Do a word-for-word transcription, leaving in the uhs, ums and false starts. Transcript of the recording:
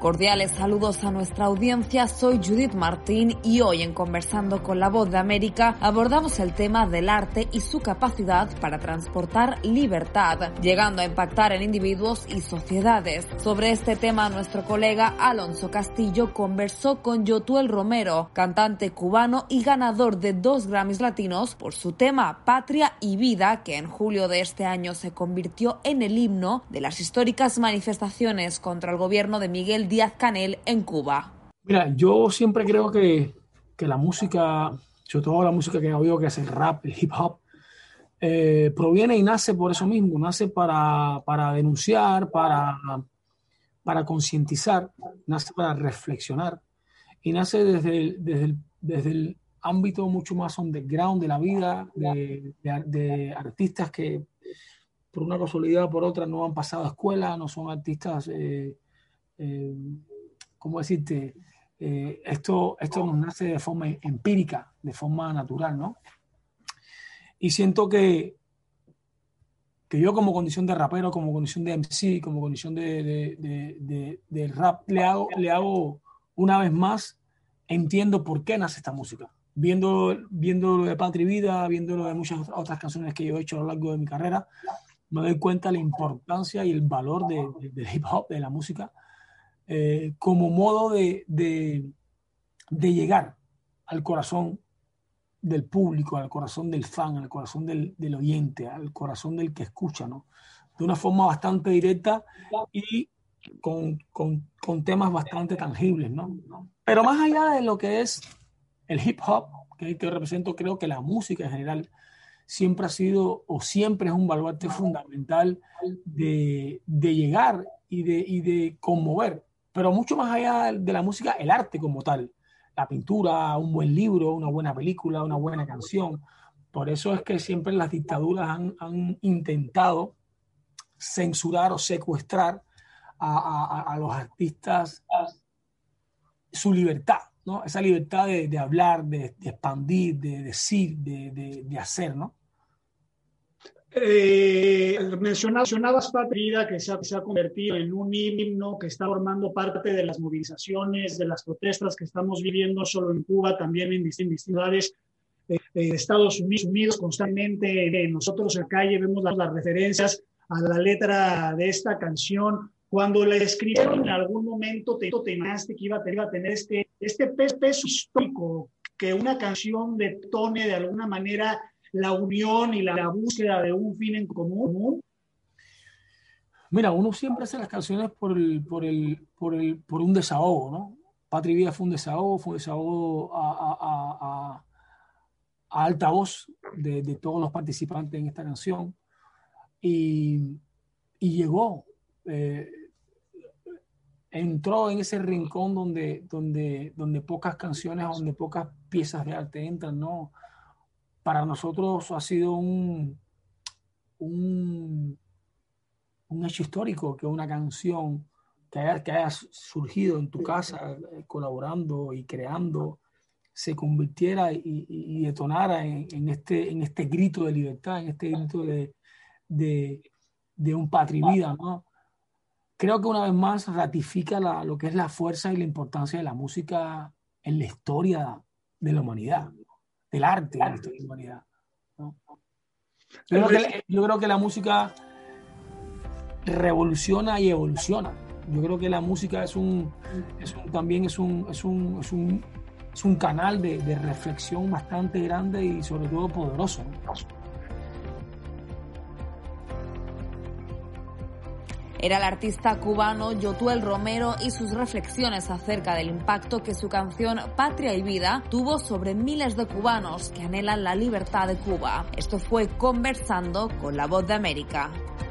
Cordiales saludos a nuestra audiencia, soy Judith Martín y hoy en Conversando con la Voz de América abordamos el tema del arte y su capacidad para transportar libertad, llegando a impactar en individuos y sociedades. Sobre este tema, nuestro colega Alonso Castillo conversó con Yotuel Romero, cantante cubano y ganador de dos Grammys latinos por su tema Patria y Vida, que en julio de este año se convirtió en el himno de las históricas manifestaciones contra el gobierno de Miguel Díaz-Canel en Cuba. Mira, yo siempre creo que, que la música, sobre todo la música que oigo, que es el rap, el hip hop, eh, proviene y nace por eso mismo, nace para, para denunciar, para, para concientizar, nace para reflexionar y nace desde el, desde el, desde el ámbito mucho más underground de la vida, de, de, de artistas que por una casualidad o por otra no han pasado a escuela, no son artistas... Eh, Eh, ¿cómo decirte? Eh, esto, esto nos nace de forma empírica, de forma natural, ¿no? Y siento que, que yo como condición de rapero, como condición de M C, como condición de, de, de, de, de rap, le hago, le hago una vez más, entiendo por qué nace esta música. Viendo, viendo lo de Patria y Vida, viendo lo de muchas otras canciones que yo he hecho a lo largo de mi carrera, me doy cuenta de la importancia y el valor de, de, del hip hop, de la música, Eh, como modo de, de, de llegar al corazón del público, al corazón del fan, al corazón del, del oyente, al corazón del que escucha, ¿no? De una forma bastante directa y con, con, con temas bastante tangibles, ¿no? Pero más allá de lo que es el hip hop, que, que represento, creo que la música en general siempre ha sido o siempre es un baluarte fundamental de, de llegar y de, y de conmover. Pero mucho más allá de la música, el arte como tal, la pintura, un buen libro, una buena película, una buena canción. Por eso es que siempre las dictaduras han, han intentado censurar o secuestrar a, a, a los artistas su libertad, ¿no? Esa libertad de, de hablar, de, de expandir, de decir, de, de, de hacer, ¿no? Eh, mencionabas Patria, que se ha, se ha convertido en un himno que está formando parte de las movilizaciones, de las protestas que estamos viviendo no solo en Cuba, también en distintas ciudades de eh, Estados Unidos. Constantemente eh, nosotros acá vemos las, las referencias a la letra de esta canción. Cuando la escribieron en algún momento te, te imaginaste que iba a, iba a tener este, este peso histórico, que una canción detone de alguna manera la unión y la, la búsqueda de un fin en común. Mira, uno siempre hace las canciones por el, por el, por el, por un desahogo, ¿no? Patria y Vida fue un desahogo, fue un desahogo a, a, a, a alta voz de, de todos los participantes en esta canción y, y llegó, eh, entró en ese rincón donde, donde, donde pocas canciones, donde pocas piezas de arte entran, ¿no? Para nosotros ha sido un, un, un hecho histórico que una canción que haya, que haya surgido en tu casa, eh, colaborando y creando, se convirtiera y, y, y detonara en, en, este, en este grito de libertad, en este grito de, de, de un Patria y Vida, ¿no? Creo que una vez más ratifica la, lo que es la fuerza y la importancia de la música en la historia de la humanidad, del arte en la historia de la humanidad, ¿no? Yo creo que, yo creo que la música revoluciona y evoluciona. Yo creo que la música es un, es un también es un, es un, es un, es un canal de, de reflexión bastante grande y sobre todo poderoso, ¿no? Era el artista cubano Yotuel Romero y sus reflexiones acerca del impacto que su canción Patria y Vida tuvo sobre miles de cubanos que anhelan la libertad de Cuba. Esto fue Conversando con la Voz de América.